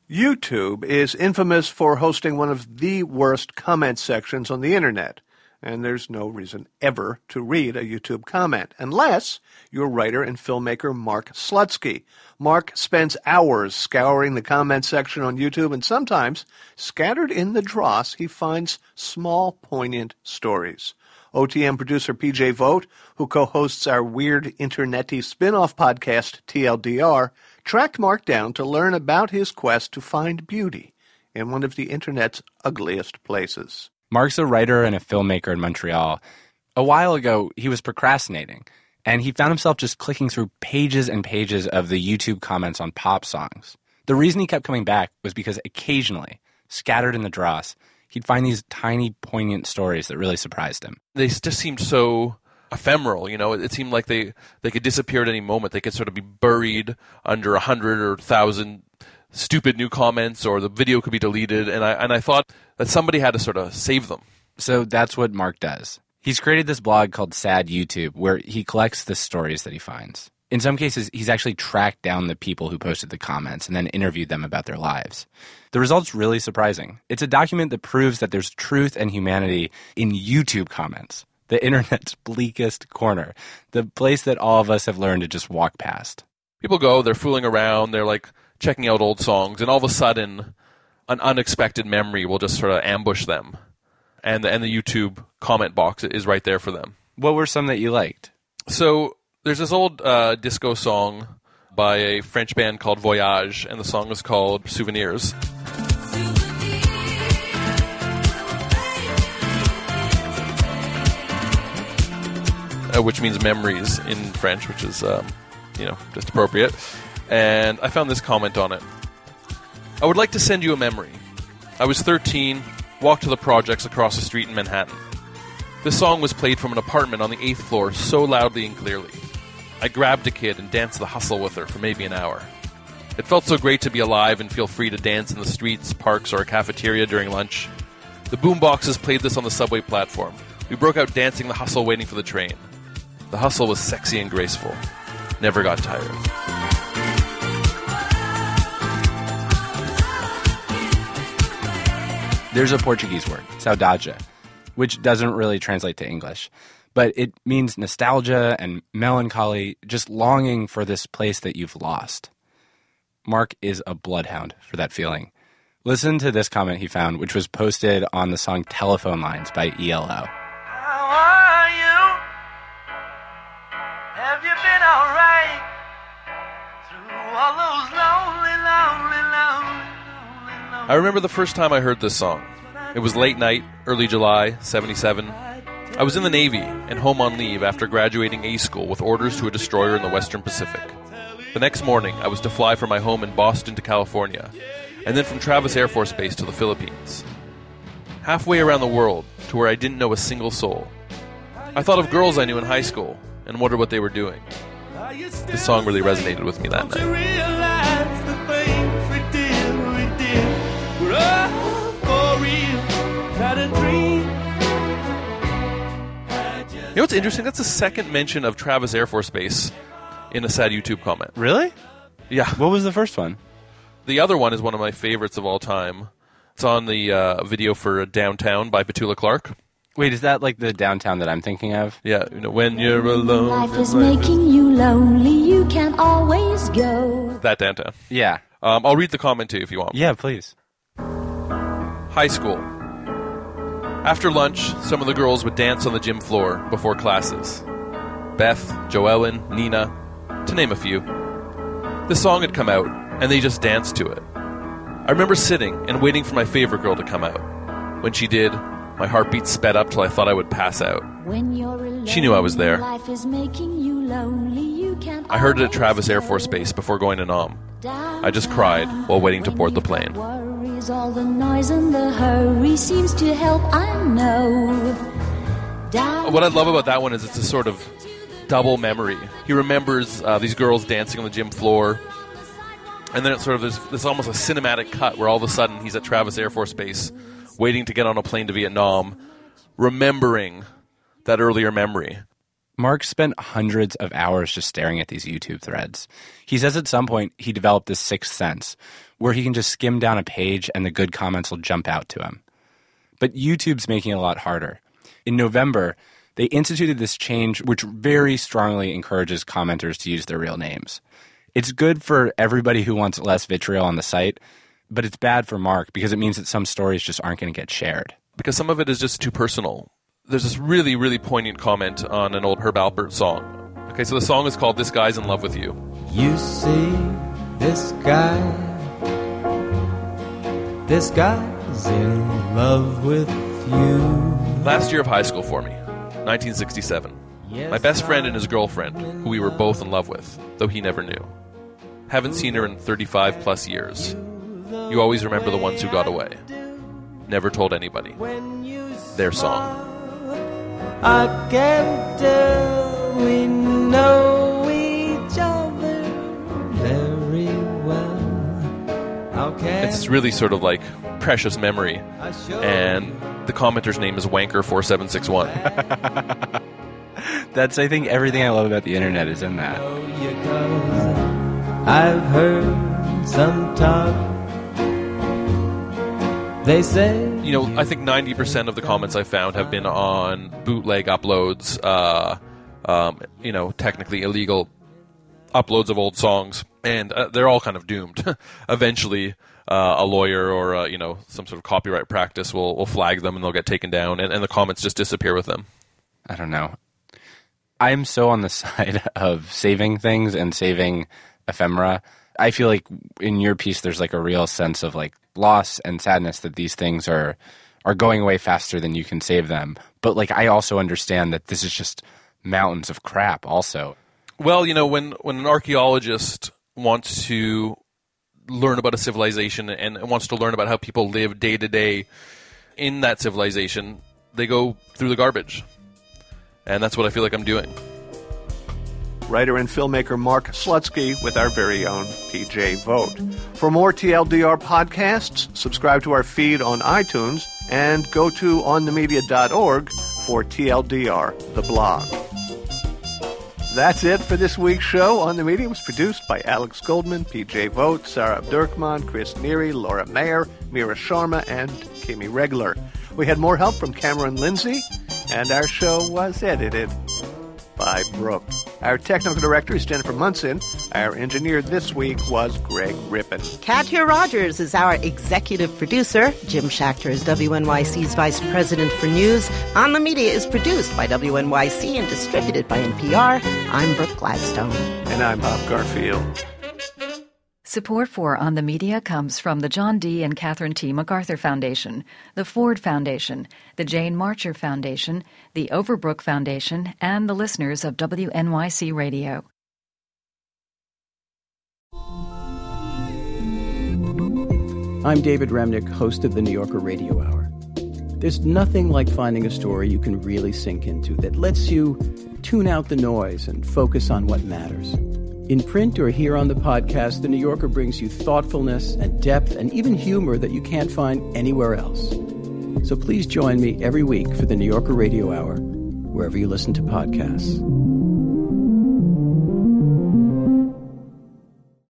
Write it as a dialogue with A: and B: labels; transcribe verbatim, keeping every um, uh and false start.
A: YouTube is infamous for hosting one of the worst comment sections on the internet. And there's no reason ever to read a YouTube comment, unless you're writer and filmmaker Mark Slutsky. Mark spends hours scouring the comment section on YouTube, and sometimes, scattered in the dross, he finds small, poignant stories. O T M producer P J Vogt, who co-hosts our weird internet-y spin-off podcast T L D R, tracked Mark down to learn about his quest to find beauty in one of the internet's ugliest places.
B: Mark's a writer and a filmmaker in Montreal. A while ago, he was procrastinating, and he found himself just clicking through pages and pages of the YouTube comments on pop songs. The reason he kept coming back was because occasionally, scattered in the dross, he'd find these tiny, poignant stories that really surprised him.
C: They just seemed so ephemeral, you know. It seemed like they, they could disappear at any moment. They could sort of be buried under a hundred or a thousand stupid new comments, or the video could be deleted, and I and I thought that somebody had to sort of save them.
B: So that's what Mark does. He's created this blog called Sad YouTube, where he collects the stories that he finds. In some cases, he's actually tracked down the people who posted the comments and then interviewed them about their lives. The result's really surprising. It's a document that proves that there's truth and humanity in YouTube comments, the internet's bleakest corner, the place that all of us have learned to just walk past.
C: People go, they're fooling around, they're like checking out old songs, and all of a sudden, an unexpected memory will just sort of ambush them. And the, and the YouTube comment box is right there for them.
B: What were some that you liked?
C: So there's this old uh, disco song by a French band called Voyage, and the song is called Souvenirs. Uh, which means memories in French, which is, um, you know, just appropriate. And I found this comment on it. I would like to send you a memory. I was thirteen, walked to the projects across the street in Manhattan. This song was played from an apartment on the eighth floor so loudly and clearly. I grabbed a kid and danced the hustle with her for maybe an hour. It felt so great to be alive and feel free to dance in the streets, parks, or a cafeteria during lunch. The boomboxes played this on the subway platform. We broke out dancing the hustle waiting for the train. The hustle was sexy and graceful. Never got tired.
B: There's a Portuguese word, saudade, which doesn't really translate to English, but it means nostalgia and melancholy, just longing for this place that you've lost. Mark is a bloodhound for that feeling. Listen to this comment he found, which was posted on the song Telephone Lines by E L O.
D: How are you? Have you been all right? Through all those lonely, lonely, lonely, lonely, lonely...
C: I remember the first time I heard this song. It was late night, early July, seventy-seven. I was in the Navy and home on leave after graduating A school with orders to a destroyer in the Western Pacific. The next morning, I was to fly from my home in Boston to California, and then from Travis Air Force Base to the Philippines. Halfway around the world, to where I didn't know a single soul. I thought of girls I knew in high school, and wondered what they were doing. This song really resonated with me that night. You know what's interesting? That's the second mention of Travis Air Force Base in a sad YouTube comment.
B: Really?
C: Yeah.
B: What was the first one?
C: The other one is one of my favorites of all time. It's on the uh, video for Downtown by Petula Clark.
B: Wait, is that like the Downtown that I'm thinking of?
C: Yeah, you know, when you're alone.
E: Life is making you lonely, you can't always go.
C: That Downtown.
B: Yeah.
C: Um, I'll read the comment to you if you want.
B: Yeah, please.
C: High school. After lunch, some of the girls would dance on the gym floor before classes. Beth, Joellen, Nina, to name a few. The song had come out, and they just danced to it. I remember sitting and waiting for my favorite girl to come out. When she did, my heartbeat sped up till I thought I would pass out.
E: When you're alone,
C: she knew I was there.
E: Life is making you lonely, you can't
C: I heard it at
E: always
C: Travis Air
E: go.
C: Force Base before going to Nam. I just cried while waiting to board the plane.
E: Worries, all the noise and the hurry seems to help, I know. Down
C: What I love about that one is it's a sort of double memory. He remembers uh, these girls dancing on the gym floor, and then it's sort of there's, there's almost a cinematic cut where all of a sudden he's at Travis Air Force Base waiting to get on a plane to Vietnam, remembering that earlier memory.
B: Mark spent hundreds of hours just staring at these YouTube threads. He says at some point he developed this sixth sense where he can just skim down a page and the good comments will jump out to him. But YouTube's making it a lot harder. In November, they instituted this change which very strongly encourages commenters to use their real names. It's good for everybody who wants less vitriol on the site, but it's bad for Mark because it means that some stories just aren't going to get shared.
C: Because some of it is just too personal. There's this really, really poignant comment on an old Herb Alpert song. Okay, so the song is called This Guy's in Love with You.
F: You see, this guy, this guy's in love with you.
C: Last year of high school for me, nineteen sixty-seven. My best friend and his girlfriend, who we were both in love with, though he never knew. Haven't seen her in thirty-five plus years. You always remember the ones who got away. Never told anybody. Their song.
F: I can tell we know each other very well. How can
C: It's really sort of like precious memory. And the commenter's name is Wanker four seven six one.
B: That's, I think, everything I love about the internet is in that.
F: I've heard some talk. They say,
C: You know, I think ninety percent of the comments I found have been on bootleg uploads, uh, um, you know, technically illegal uploads of old songs, and uh, they're all kind of doomed. Eventually, uh, a lawyer or, uh, you know, some sort of copyright practice will, will flag them and they'll get taken down, and, and the comments just disappear with them.
B: I don't know. I'm so on the side of saving things and saving ephemera. I feel like in your piece there's like a real sense of like loss and sadness that these things are are going away faster than you can save them. But like I also understand that this is just mountains of crap also.
C: Well, you know, when, when an archaeologist wants to learn about a civilization and wants to learn about how people live day to day in that civilization, they go through the garbage. And that's what I feel like I'm doing.
A: Writer and filmmaker Mark Slutsky with our very own P J Vogt. For more T L D R podcasts, subscribe to our feed on iTunes and go to on the media dot org for T L D R, the blog. That's it for this week's show. On the Media was produced by Alex Goldman, P J Vogt, Sarah Abdurkman, Chris Neary, Laura Mayer, Mira Sharma, and Kimi Regler. We had more help from Cameron Lindsay, and our show was edited by Brooke. Our technical director is Jennifer Munson. Our engineer this week was Greg Rippin.
G: Katya Rogers is our executive producer. Jim Schachter is W N Y C's vice president for news. On the Media is produced by W N Y C and distributed by N P R. I'm Brooke Gladstone.
A: And I'm Bob Garfield.
H: Support for On the Media comes from the John D. and Catherine T. MacArthur Foundation, the Ford Foundation, the Jane Marcher Foundation, the Overbrook Foundation, and the listeners of W N Y C Radio.
I: I'm David Remnick, host of the New Yorker Radio Hour. There's nothing like finding a story you can really sink into that lets you tune out the noise and focus on what matters. In print or here on the podcast, The New Yorker brings you thoughtfulness and depth and even humor that you can't find anywhere else. So please join me every week for The New Yorker Radio Hour, wherever you listen to podcasts.